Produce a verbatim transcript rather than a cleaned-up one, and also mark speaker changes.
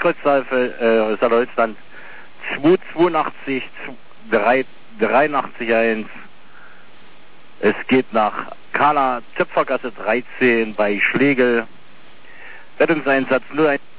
Speaker 1: Kurzzahl für äh, Saardeutschland zwei zweiundachtzig drei dreiundachtzig eins. Es geht nach Kala, Töpfergasse dreizehn bei Schlegel. Rettungseinsatz null eins.